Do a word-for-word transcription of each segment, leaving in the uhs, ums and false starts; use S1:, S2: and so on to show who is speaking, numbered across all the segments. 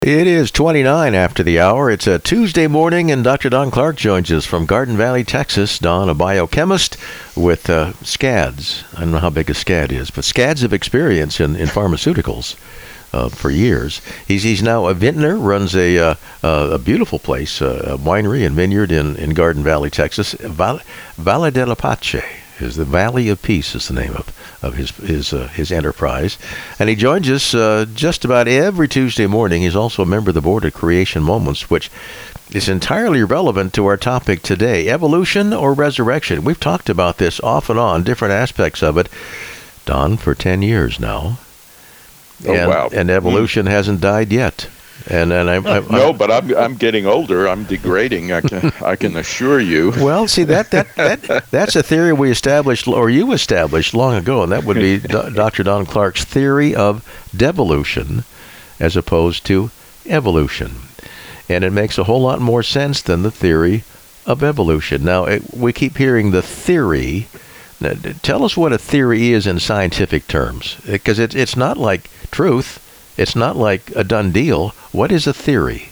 S1: It is twenty-nine after the hour. It's a Tuesday morning, and Doctor Don Clark joins us from Garden Valley, Texas. Don, a biochemist with uh, SCADs. I don't know how big a SCAD is, but SCADs of experience in, in pharmaceuticals uh, for years. He's he's now a vintner, runs a uh, uh, a beautiful place, uh, a winery and vineyard in, in Garden Valley, Texas. Val- Valle de la Pace is the Valley of Peace is the name of of his his uh, his enterprise, and he joins us uh, just about every Tuesday morning. He's also a member of the board of Creation Moments, which is entirely relevant to our topic today: evolution or resurrection. We've talked about this off and on, different aspects of it, Don, for ten years now.
S2: Oh,
S1: and,
S2: wow!
S1: And evolution mm. hasn't died yet. And and I, I,
S2: no,
S1: I,
S2: but I'm I'm getting older. I'm degrading. I can I can assure you.
S1: Well, see that that, that that's a theory we established, or you established long ago, and that would be Doctor Don Clark's theory of devolution, as opposed to evolution, and it makes a whole lot more sense than the theory of evolution. Now it, we keep hearing the theory. Now, tell us what a theory is in scientific terms, because it's it's not like truth. It's not like a done deal. What is a theory?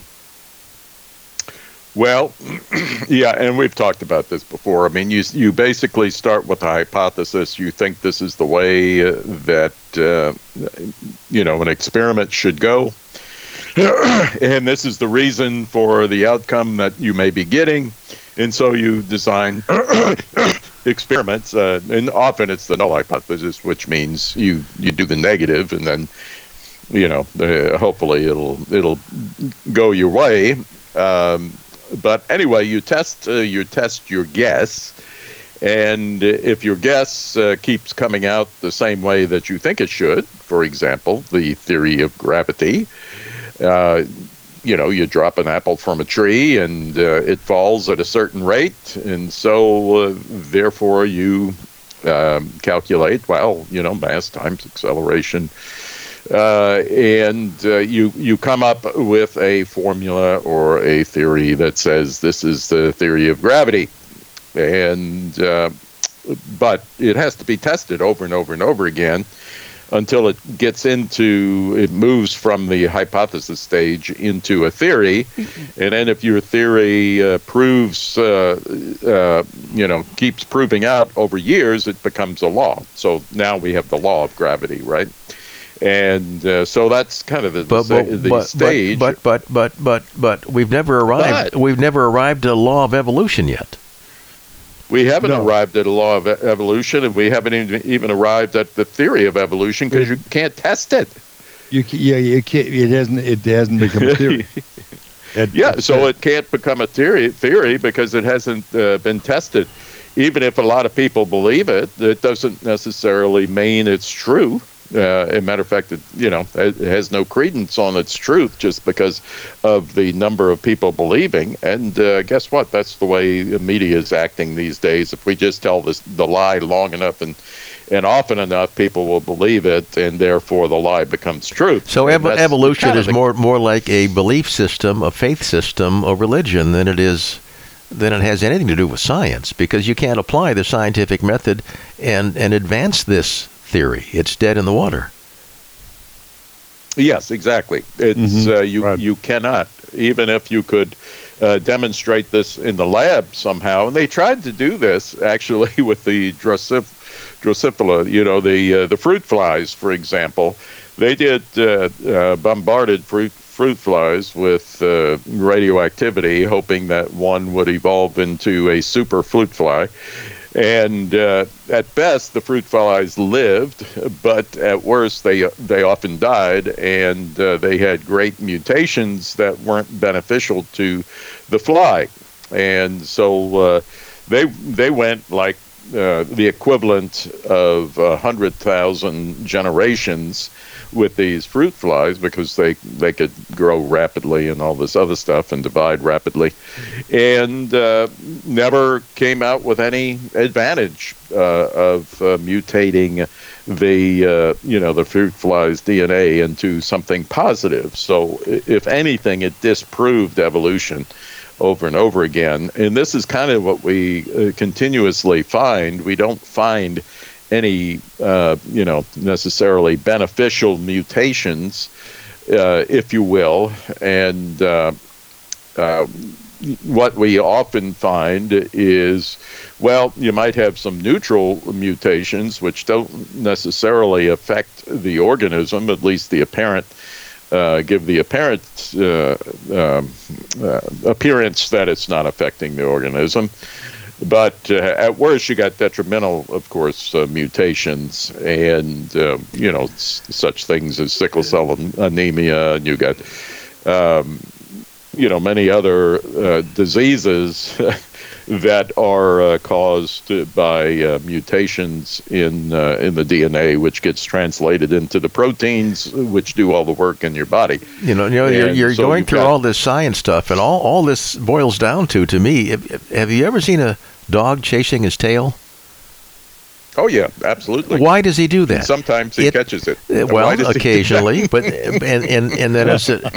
S2: Well, yeah, and we've talked about this before. I mean, you you basically start with a hypothesis. You think this is the way uh, that, uh, you know, an experiment should go. And this is the reason for the outcome that you may be getting. And so you design experiments. Uh, and often it's the null hypothesis, which means you, you do the negative and then you know, uh, hopefully it'll it'll go your way. Um, but anyway, you test uh, you test your guess, and if your guess uh, keeps coming out the same way that you think it should, for example, the theory of gravity, uh, you know, you drop an apple from a tree and uh, it falls at a certain rate, and so uh, therefore you um, calculate, well, you know, mass times acceleration. Uh, and uh, you you come up with a formula or a theory that says this is the theory of gravity, and uh, but it has to be tested over and over and over again until it gets into it moves from the hypothesis stage into a theory, and then if your theory uh, proves uh, uh, you know keeps proving out over years, it becomes a law. So now we have the law of gravity, right? And uh, so that's kind of the,
S1: but,
S2: the,
S1: but,
S2: the
S1: but,
S2: stage.
S1: But but but but but we've never arrived.
S2: But,
S1: we've never arrived at a law of evolution yet.
S2: We haven't
S3: no.
S2: arrived at a law of evolution, and we haven't even, even arrived at the theory of evolution because you can't test it.
S3: You yeah, you can't. It hasn't. It hasn't become a theory.
S2: It, yeah, so it can't become a theory theory because it hasn't uh, been tested. Even if a lot of people believe it, it doesn't necessarily mean it's true. Uh, as a matter of fact, it, you know, it has no credence on its truth just because of the number of people believing. And uh, guess what? That's the way the media is acting these days. If we just tell this, the lie long enough and and often enough, people will believe it, and therefore the lie becomes truth.
S1: So ev- evolution
S2: kind of
S1: is
S2: the,
S1: more more like a belief system, a faith system, a religion than it is than it has anything to do with science, because you can't apply the scientific method and and advance this theory. It's dead in the water.
S2: Yes, exactly. It's
S3: mm-hmm.
S2: uh, you
S3: right.
S2: you cannot, even if you could uh, demonstrate this in the lab somehow. And they tried to do this actually with the Drosophila, Drosophila you know, the uh, the fruit flies, for example. They did uh, uh, bombarded fruit fruit flies with uh, radioactivity, hoping that one would evolve into a super fruit fly. And uh, at best, the fruit flies lived, but at worst, they they often died, and uh, they had great mutations that weren't beneficial to the fly. And so uh, they they went like uh, the equivalent of a hundred thousand generations with these fruit flies, because they, they could grow rapidly and all this other stuff and divide rapidly, and uh, never came out with any advantage uh, of uh, mutating the uh, you know the fruit fly's D N A into something positive. So if anything, it disproved evolution over and over again. And this is kind of what we uh, continuously find. We don't find any, uh, you know, necessarily beneficial mutations uh, if you will. And uh, uh, what we often find is, well, you might have some neutral mutations which don't necessarily affect the organism, at least the apparent, uh, give the apparent uh, um, uh, appearance that it's not affecting the organism. But uh, at worst, you got detrimental, of course, uh, mutations, and uh, you know s- such things as sickle cell anemia, and you got um, you know many other uh, diseases that are uh, caused by uh, mutations in uh, in the D N A, which gets translated into the proteins, which do all the work in your body.
S1: You know, you know, you're,
S2: And
S1: you're
S2: so
S1: going
S2: you've
S1: through
S2: got-
S1: all this science stuff, and all, all this boils down to, to me, have, have you ever seen a dog chasing his tail?
S2: Oh yeah, absolutely.
S1: Why does he do that?
S2: And sometimes he
S1: It-
S2: catches it.
S1: Uh,
S2: Why
S1: Well,
S2: does he do
S1: occasionally, but and and and then it's a,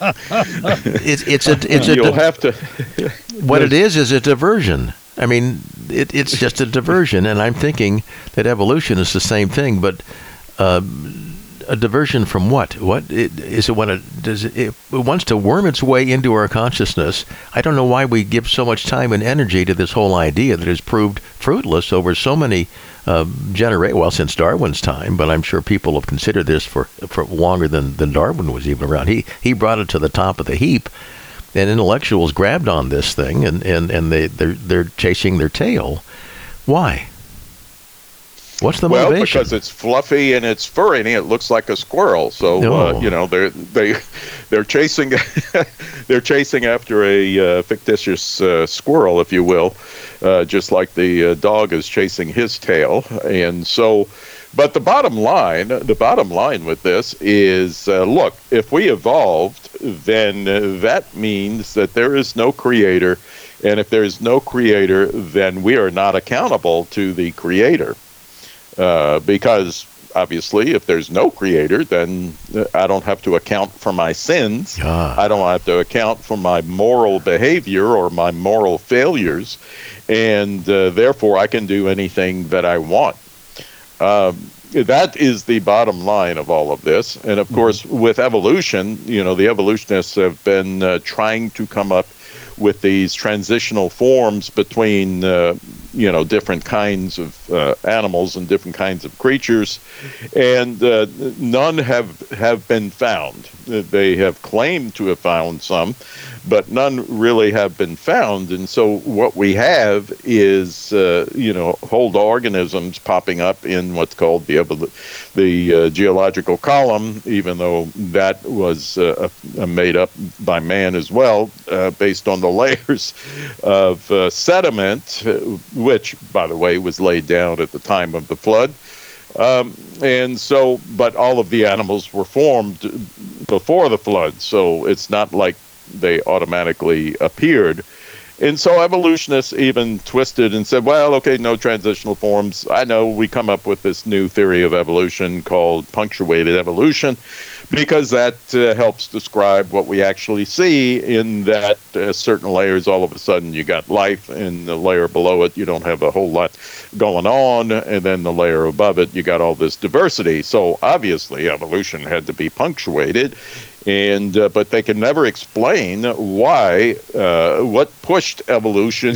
S1: it's it's a it's a
S2: You'll have to.
S1: what it is is a diversion. I mean, it, it's just a diversion, and I'm thinking that evolution is the same thing, but uh, a diversion from what? What it, is it? When it does it, it wants to worm its way into our consciousness? I don't know why we give so much time and energy to this whole idea that has proved fruitless over so many uh, generations. Well, since Darwin's time, but I'm sure people have considered this for for longer than, than Darwin was even around. He he brought it to the top of the heap. And intellectuals grabbed on this thing, and, and, and they, they're, they're chasing their tail. Why? What's the
S2: Well,
S1: motivation?
S2: because it's fluffy and it's furry and it looks like a squirrel. So
S1: No.
S2: uh, you know they're they they're chasing they're chasing after a uh, fictitious uh, squirrel, if you will, uh, just like the uh, dog is chasing his tail. And so, but the bottom line, the bottom line with this is, uh, look, if we evolved, then uh, that means that there is no creator, and if there is no creator, then we are not accountable to the creator. Uh, because obviously, if there's no creator, then I don't have to account for my sins.
S1: Ah.
S2: I don't have to account for my moral behavior or my moral failures, and uh, therefore I can do anything that I want. Um, that is the bottom line of all of this. And of course, with evolution, you know, the evolutionists have been uh, trying to come up with these transitional forms between, uh, you know, different kinds of uh, animals and different kinds of creatures, and uh, none have have been found. They have claimed to have found some, but none really have been found. And so what we have is, uh, you know, whole organisms popping up in what's called the the uh, geological column, even though that was uh, made up by man as well, uh, based on the layers of uh, sediment, which, by the way, was laid down at the time of the flood. Um, and so, but all of the animals were formed before the flood, so it's not like they automatically appeared. And so evolutionists even twisted and said, well, okay, no transitional forms. I know we come up with this new theory of evolution called punctuated evolution, because that uh, helps describe what we actually see, in that uh, certain layers, all of a sudden you got life, and the layer below it, you don't have a whole lot going on, and then the layer above it, you got all this diversity. So obviously evolution had to be punctuated. And uh, but they can never explain why, uh, what pushed evolution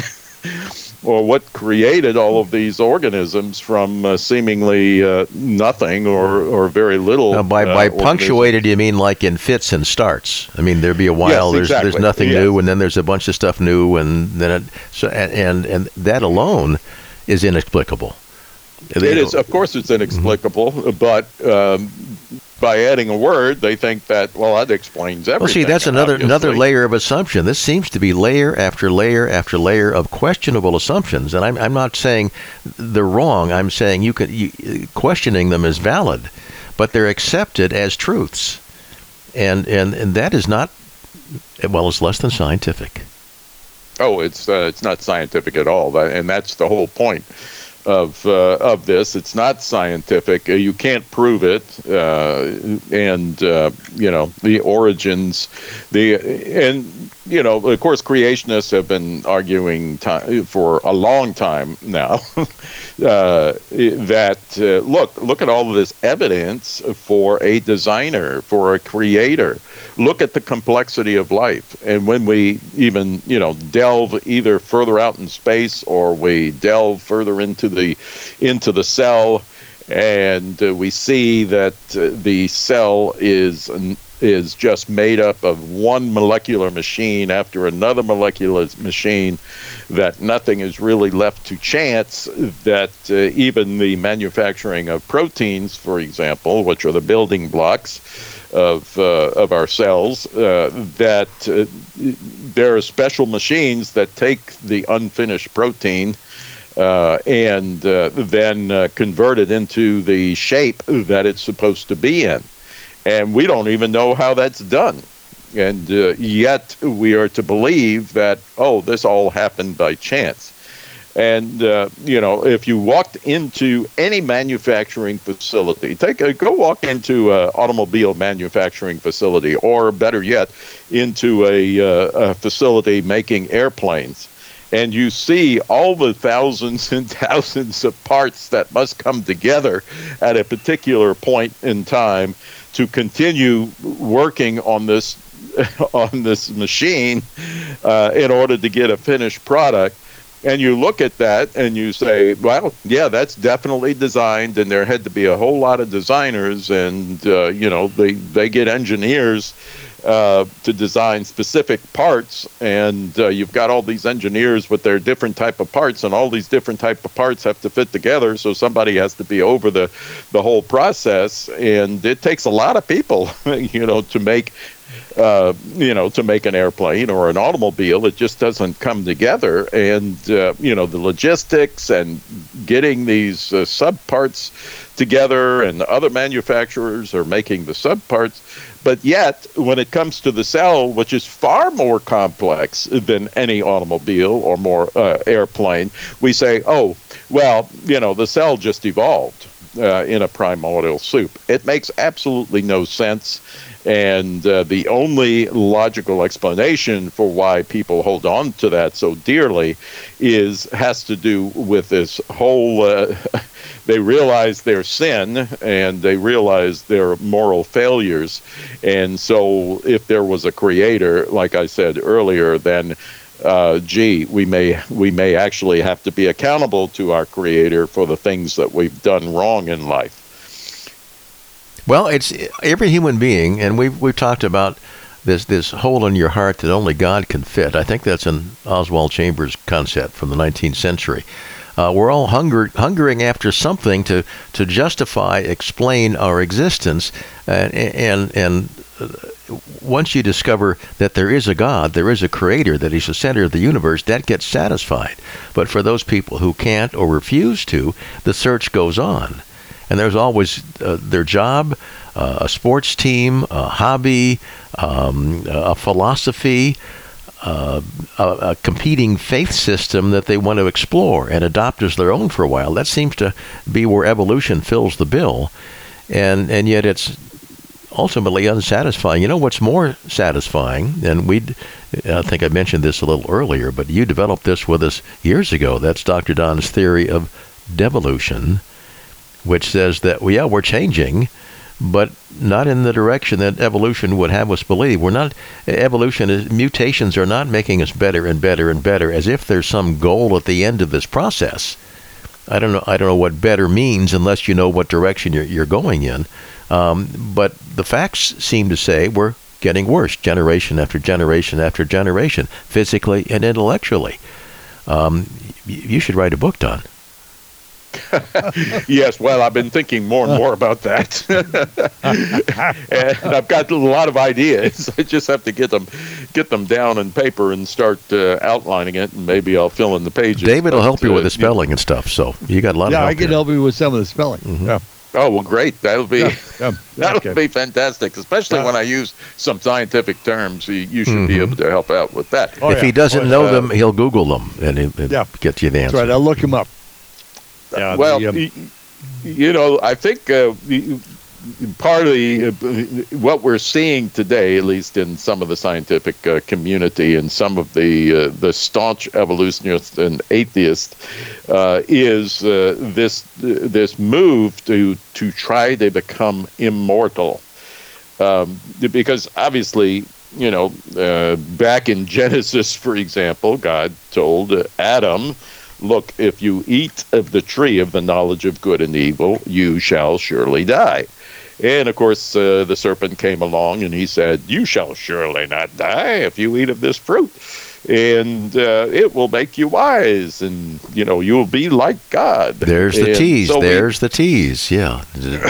S2: or what created all of these organisms from uh, seemingly uh, nothing or, or very little.
S1: Now, by
S2: uh,
S1: by
S2: organisms.
S1: punctuated, you mean like in fits and starts? I mean, there'd be a while
S2: Yes,
S1: there's
S2: exactly.
S1: there's nothing
S2: Yes.
S1: new, and then there's a bunch of stuff new, and then it, so and and that alone is inexplicable.
S2: It is, of course, it's inexplicable, mm-hmm. but um, by adding a word, they think that, well, that explains everything.
S1: Well, see, that's another
S2: obviously.
S1: another layer of assumption. This seems to be layer after layer after layer of questionable assumptions, and I'm I'm not saying they're wrong. I'm saying you can you, questioning them is valid, but they're accepted as truths, and and and that is not, well, it's less than scientific.
S2: Oh, it's uh, it's not scientific at all, that, and that's the whole point of uh, of this. It's not scientific. Uh, you can't prove it, uh, and uh, you know the origins, the and you know of course creationists have been arguing time, for a long time now uh, that uh, look look at all of this evidence for a designer, for a creator. Look at the complexity of life, and when we even you know delve either further out in space or we delve further into the into the cell, and uh, we see that uh, the cell is is just made up of one molecular machine after another molecular machine, that nothing is really left to chance, that uh, even the manufacturing of proteins, for example, which are the building blocks of uh, of our cells, uh, that uh, there are special machines that take the unfinished protein uh, and uh, then uh, convert it into the shape that it's supposed to be in. And we don't even know how that's done. And uh, yet we are to believe that, oh, this all happened by chance. And, uh, you know, if you walked into any manufacturing facility, take a, go walk into an automobile manufacturing facility, or better yet, into a, uh, a facility making airplanes, and you see all the thousands and thousands of parts that must come together at a particular point in time to continue working on this on this machine uh, in order to get a finished product. And you look at that and you say, well, yeah, that's definitely designed, and there had to be a whole lot of designers, and, uh, you know, they, they get engineers uh, to design specific parts, and uh, you've got all these engineers with their different type of parts, and all these different type of parts have to fit together, so somebody has to be over the, the whole process, and it takes a lot of people, you know, to make Uh, you know, to make an airplane or an automobile. It just doesn't come together. And, uh, you know, the logistics and getting these uh, subparts together, and other manufacturers are making the subparts. But yet, when it comes to the cell, which is far more complex than any automobile or more uh, airplane, we say, oh, well, you know, the cell just evolved uh, in a primordial soup. It makes absolutely no sense. And uh, the only logical explanation for why people hold on to that so dearly is has to do with this whole, uh, they realize their sin, and they realize their moral failures. And so if there was a creator, like I said earlier, then uh, gee, we may we may actually have to be accountable to our creator for the things that we've done wrong in life.
S1: Well, it's every human being, and we've we've talked about this this hole in your heart that only God can fit. I think that's an Oswald Chambers concept from the nineteenth century. Uh, we're all hunger, hungering after something to to justify, explain our existence, and and and once you discover that there is a God, there is a creator, that he's the center of the universe, that gets satisfied. But for those people who can't or refuse to, the search goes on. And there's always uh, their job, uh, a sports team, a hobby, um, a philosophy, uh, a, a competing faith system that they want to explore and adopt as their own for a while. That seems to be where evolution fills the bill. And, and yet it's ultimately unsatisfying. You know what's more satisfying? And we, I think I mentioned this a little earlier, but you developed this with us years ago. That's Doctor Don's theory of devolution, which says that, well, yeah, we're changing, but not in the direction that evolution would have us believe. We're not, evolution is, mutations are not making us better and better and better, as if there's some goal at the end of this process. I don't know, I don't know what better means unless you know what direction you're, you're going in. Um, but the facts seem to say we're getting worse, generation after generation after generation, physically and intellectually. Um, you should write a book, Don.
S2: Yes, well, I've been thinking more and more about that. And I've got a lot of ideas. I just have to get them get them down on paper and start uh, outlining it, and maybe I'll fill in the pages.
S1: David will help you
S2: uh,
S1: with the spelling and stuff, so you got a lot
S3: yeah,
S1: of help
S3: I can
S1: here.
S3: help you with some of the spelling.
S1: Mm-hmm.
S3: Yeah.
S2: Oh, well, great. That'll be
S3: Yeah, yeah,
S2: that'll
S3: okay.
S2: be fantastic, especially
S3: Yeah.
S2: when I use some scientific terms. You, you should
S1: Mm-hmm.
S2: be able to help out with that.
S3: Oh,
S1: if
S3: yeah.
S1: he doesn't
S3: Oh,
S1: know
S2: uh,
S1: them, he'll Google them and he'll, he'll
S3: Yeah.
S1: get you the
S3: That's
S1: answer.
S3: right. I'll look him up. Yeah,
S2: well,
S3: the, um,
S2: y- you know, I think uh, the- part of the, uh, what we're seeing today, at least in some of the scientific uh, community and some of the uh, the staunch evolutionists and atheists, uh, is uh, this this move to to try to become immortal, um, because obviously, you know, uh, back in Genesis, for example, God told Adam, look, if you eat of the tree of the knowledge of good and evil, you shall surely die. And, of course, uh, the serpent came along and he said, you shall surely not die if you eat of this fruit. And uh, it will make you wise, and, you know, you'll be like God.
S1: There's the
S2: and
S1: tease.
S2: so
S1: There's the tease. Yeah.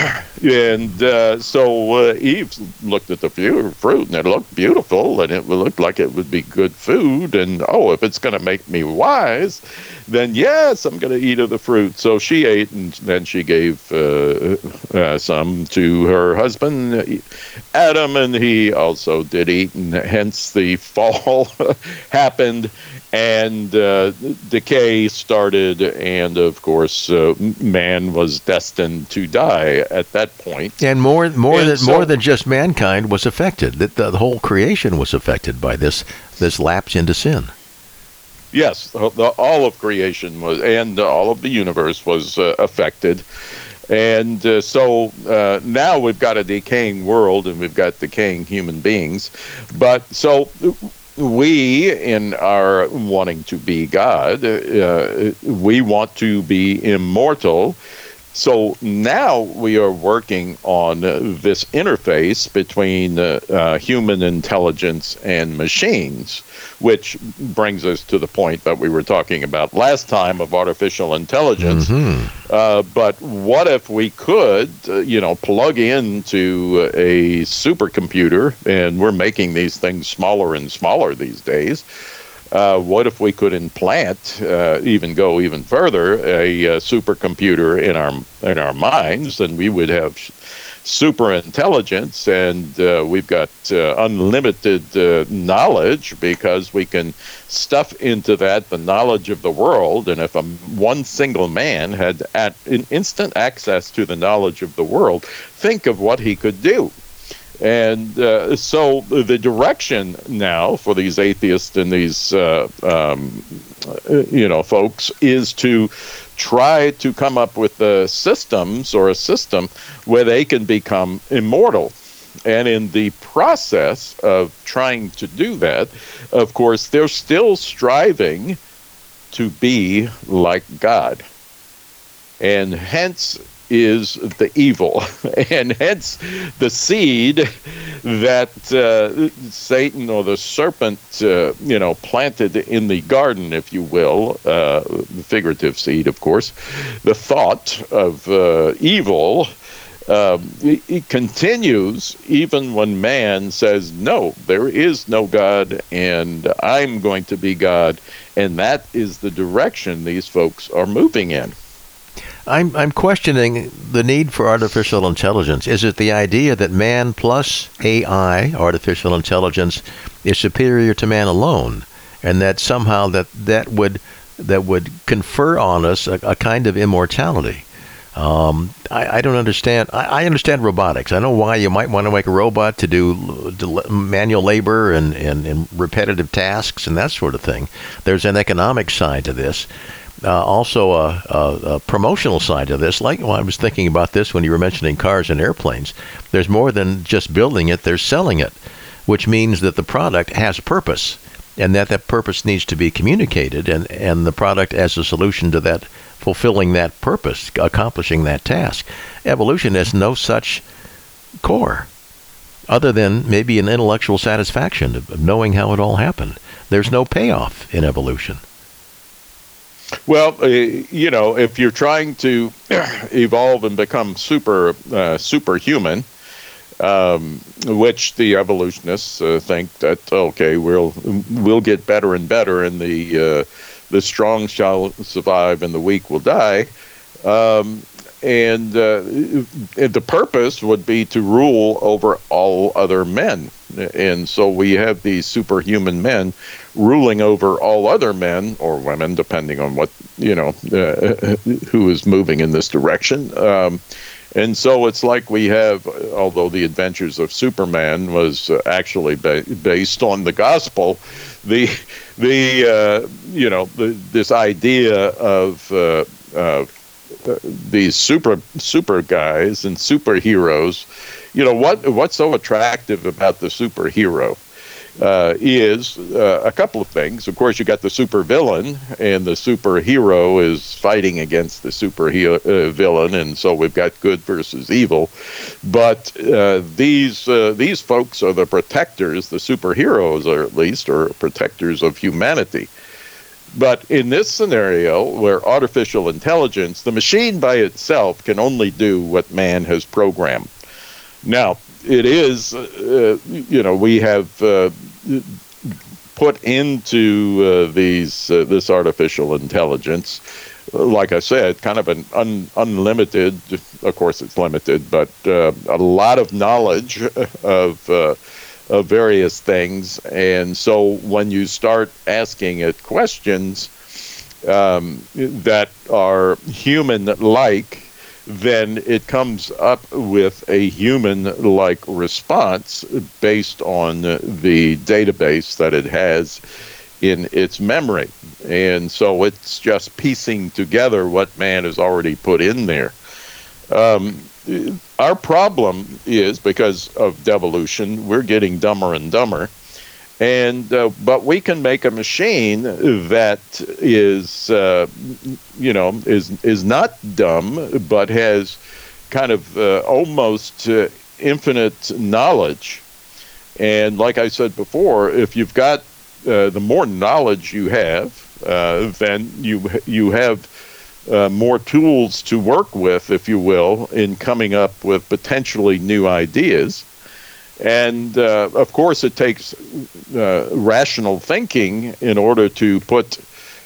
S2: And uh, so uh, Eve looked at the fu- fruit, and it looked beautiful, and it looked like it would be good food. And, oh, if it's going to make me wise, then yes, I'm going to eat of the fruit. So she ate, and then she gave uh, uh, some to her husband, Adam, and he also did eat, and hence the fall happened, and uh, decay started, and, of course, uh, man was destined to die at that point.
S1: And more, more
S2: And
S1: than
S2: so-
S1: more than just mankind was affected. That the, the whole creation was affected by this this lapse into sin.
S2: Yes, the, the, all of creation was, and all of the universe was uh, affected. And uh, so uh, now we've got a decaying world, and we've got decaying human beings. But so we, in our wanting to be God, uh, we want to be immortal. So now we are working on uh, this interface between uh, uh, human intelligence and machines, which brings us to the point that we were talking about last time of artificial intelligence.
S1: Mm-hmm.
S2: Uh, but what if we could, uh, you know, plug into a supercomputer, and we're making these things smaller and smaller these days. Uh, what if we could implant, uh, even go even further, a, uh supercomputer in our in our minds, and we would have super intelligence, and uh, we've got uh, unlimited uh, knowledge, because we can stuff into that the knowledge of the world. And if a, one single man had at, in instant access to the knowledge of the world, think of what he could do. And uh, so the direction now for these atheists and these, uh, um, you know, folks is to try to come up with uh, systems or a system where they can become immortal. And in the process of trying to do that, of course, they're still striving to be like God. And hence is the evil, and hence the seed that uh, Satan or the serpent, uh, you know, planted in the garden, if you will, uh, the figurative seed, of course, the thought of uh, evil. Um, it, it continues even when man says, no, there is no God, and I'm going to be God. And that is the direction these folks are moving in.
S1: I'm I'm questioning the need for artificial intelligence. Is it the idea that man plus A I, artificial intelligence, is superior to man alone, and that somehow that that would that would confer on us a, a kind of immortality? Um, I, I don't understand. I, I understand robotics. I know why you might want to make a robot to do, do manual labor and, and, and repetitive tasks and that sort of thing. There's an economic side to this. Uh, also a, a, a promotional side to this. Like, well, I was thinking about this when you were mentioning cars and airplanes. There's more than just building it, there's selling it, which means that the product has purpose, and that that purpose needs to be communicated, and, and the product as a solution to that, fulfilling that purpose, accomplishing that task. Evolution has no such core, other than maybe an intellectual satisfaction of knowing how it all happened. There's no payoff in evolution.
S2: Well, uh, you know, if you're trying to evolve and become super uh, superhuman, um, which the evolutionists uh, think that, okay, we'll we'll get better and better, and the uh, the strong shall survive and the weak will die. Um, and uh, the purpose would be to rule over all other men. And so we have these superhuman men ruling over all other men or women, depending on what, you know, uh, who is moving in this direction. Um, and so it's like we have, although the Adventures of Superman was uh, actually ba- based on the gospel, the, the uh, you know, the, this idea of, uh, of uh, these super super guys and superheroes. You know, what what's so attractive about the superhero uh, is uh, a couple of things. Of course, you got the supervillain, and the superhero is fighting against the super uh, villain, and so we've got good versus evil. But uh, these uh, these folks are the protectors. The superheroes, or at least, are protectors of humanity. But in this scenario, where artificial intelligence, the machine by itself can only do what man has programmed. Now, it is, uh, you know, we have uh, put into uh, these uh, this artificial intelligence, like I said, kind of an un- unlimited, of course it's limited, but uh, a lot of knowledge of uh, of various things. And so when you start asking it questions um, that are human-like, then it comes up with a human-like response based on the database that it has in its memory. And so it's just piecing together what man has already put in there. Um, our problem is, because of devolution, we're getting dumber and dumber. And uh, but we can make a machine that is, uh, you know, is is not dumb, but has kind of uh, almost uh, infinite knowledge. And like I said before, if you've got uh, the more knowledge you have, uh, then you you have uh, more tools to work with, if you will, in coming up with potentially new ideas. And, uh, of course, it takes uh, rational thinking in order to put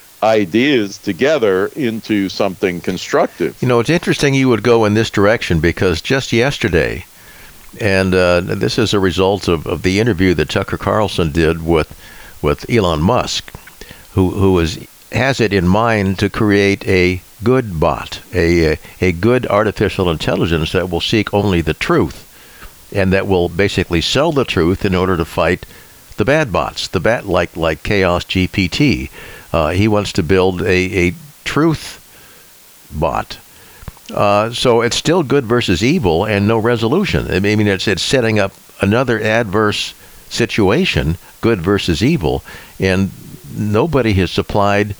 S2: ideas together into something constructive.
S1: You know, it's interesting you would go in this direction, because just yesterday, and uh, this is a result of, of the interview that Tucker Carlson did with with Elon Musk, who who is has it in mind to create a good bot, a a good artificial intelligence that will seek only the truth, and that will basically sell the truth in order to fight the bad bots, the bad like like Chaos G P T. Uh, he wants to build a, a truth bot. Uh, so it's still good versus evil and no resolution. I mean, it's it's setting up another adverse situation, good versus evil, and nobody has supplied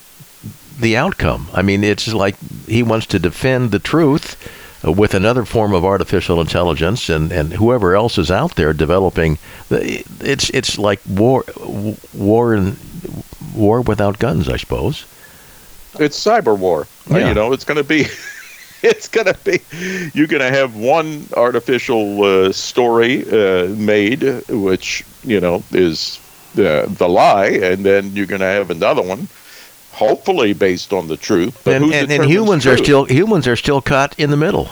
S1: the outcome. I mean, it's like he wants to defend the truth with another form of artificial intelligence, and, and whoever else is out there developing, it's it's like war, war and war without guns, I suppose.
S2: It's cyber war.
S1: Yeah.
S2: You know, it's going to be, it's going to be, you're going to have one artificial uh, story uh, made, which, you know, is uh, the lie, and then you're going to have another one, hopefully based on the truth. But
S1: and,
S2: who
S1: and, and
S2: determines
S1: humans
S2: truth?
S1: are still humans are still caught in the middle.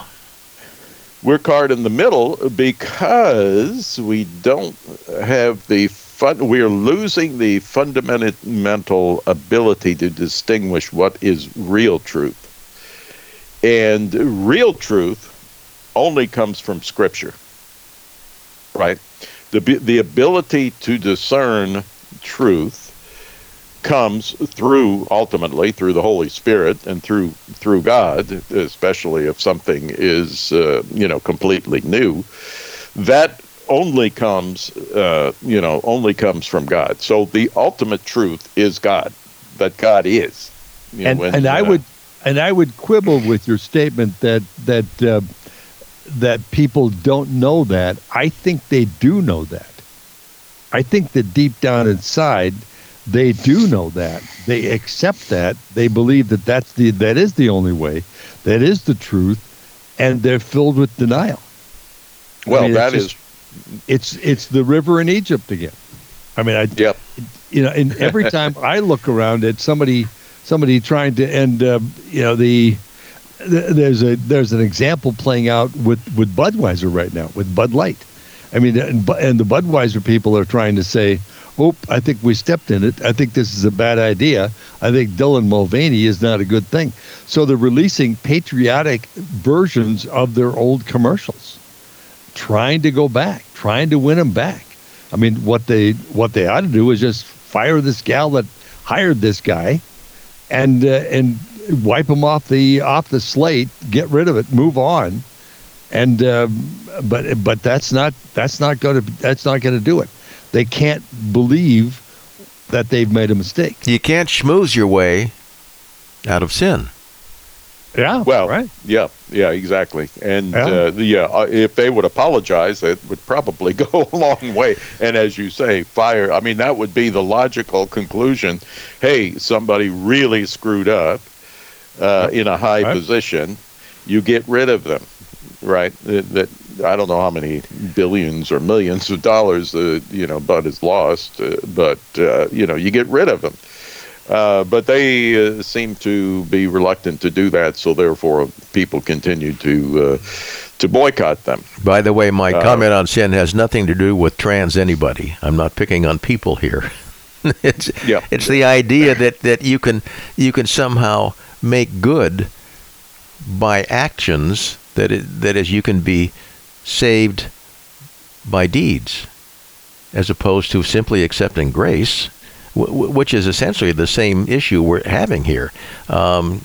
S2: We're caught in the middle because we don't have the fun. We're losing the fundamental ability to distinguish what is real truth, and real truth only comes from Scripture, right? The the ability to discern truth comes through, ultimately, through the Holy Spirit and through through God, especially if something is, uh, you know, completely new. That only comes, uh, you know, only comes from God. So the ultimate truth is God, that God is. You know,
S3: and
S2: when,
S3: and I
S2: uh,
S3: would and I would quibble with your statement that that uh, that people don't know that. I think they do know that. I think that deep down inside, they do know that. They accept that. They believe that that's the that is the only way. That is the truth, and they're filled with denial.
S2: Well,
S3: I mean,
S2: that
S3: it's
S2: is.
S3: just, it's it's the river in Egypt again. I mean, I
S2: Yep.
S3: you know, and every time I look around at somebody somebody trying to end, uh, you know, the, the there's a there's an example playing out with with Budweiser right now, with Bud Light. I mean, and, Bu- and the Budweiser people are trying to say, "Oh, I think we stepped in it. I think this is a bad idea. I think Dylan Mulvaney is not a good thing." So they're releasing patriotic versions of their old commercials, trying to go back, trying to win them back. I mean, what they what they ought to do is just fire this gal that hired this guy, and uh, and wipe him off the off the slate, get rid of it, move on. And um, but but that's not that's not going to that's not going to do it. They can't believe that they've made a mistake.
S1: You can't schmooze your way out of sin.
S3: Yeah.
S2: Well,
S3: right.
S2: Yeah. Yeah. Exactly. And
S3: Yeah.
S2: uh, yeah, uh, if they would apologize, it would probably go a long way. And as you say, fire. I mean, that would be the logical conclusion. Hey, somebody really screwed up uh, in a high
S3: Right.
S2: position. You get rid of them. Right. That, that I don't know how many billions or millions of dollars uh, you know Bud has lost, uh, but uh, you know you get rid of them. Uh, but they uh, seem to be reluctant to do that, so therefore people continue to uh, to boycott them.
S1: By the way, my
S2: Uh,
S1: comment on sin has nothing to do with trans anybody. I'm not picking on people here. it's
S2: Yeah.
S1: it's the idea that, that you can you can somehow make good by actions that it, that is you can be saved by deeds, as opposed to simply accepting grace, w- w- which is essentially the same issue we're having here. Um,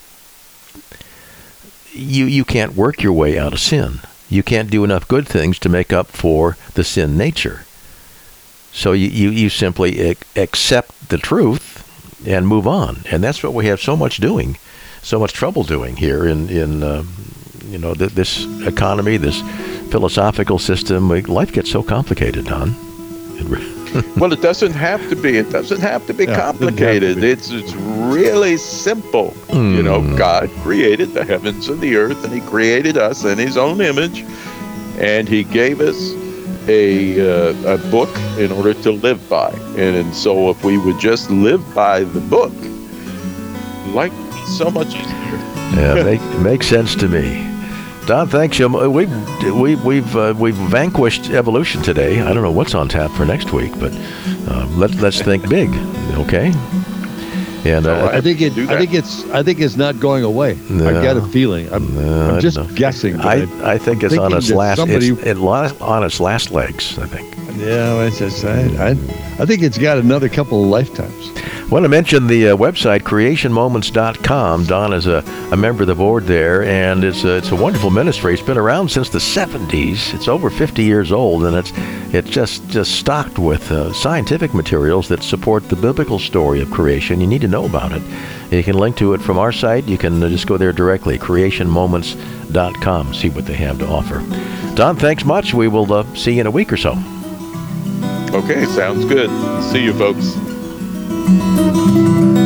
S1: you you can't work your way out of sin. You can't do enough good things to make up for the sin nature. So you, you, you simply ac- accept the truth and move on. And that's what we have so much doing, so much trouble doing here in, in uh, you know, th- this economy, this philosophical system. Life gets so complicated, Don. It re-
S2: Well, it doesn't have to be. It doesn't have to be
S3: Yeah, it doesn't have to
S2: complicated.
S3: be.
S2: It's it's really simple. You know,
S1: Mm.
S2: God created the heavens and the earth, and He created us in His own image, and He gave us a uh, a book in order to live by. And, and so, if we would just live by the book, life would be so much easier.
S1: Yeah, make, it makes sense to me. Don, thanks. Um, we we we've uh, we've vanquished evolution today. I don't know what's on tap for next week, but um, let's let's think big, okay? And uh,
S2: All right.
S3: I think it.
S2: Do
S3: I
S2: that.
S3: think it's. I think it's not going away.
S1: No.
S3: I've got a feeling. I'm,
S1: No,
S3: I'm just
S1: no.
S3: guessing. but
S1: I I think it's on
S3: thinking
S1: its
S3: that
S1: last
S3: somebody-
S1: it's it lo- on its last legs. I think.
S3: Yeah, it's just, I, I, I think it's got another couple of lifetimes.
S1: I want to mention the uh, website creation moments dot com. Don is a, a member of the board there, and it's a, it's a wonderful ministry. It's been around since the seventies. It's over fifty years old, and it's it's just just stocked with uh, scientific materials that support the biblical story of creation. You need to know about it. You can link to it from our site. You can uh, just go there directly, creation moments dot com, see what they have to offer. Don, thanks much. We will uh, see you in a week or so.
S2: Okay, sounds good. See you, folks.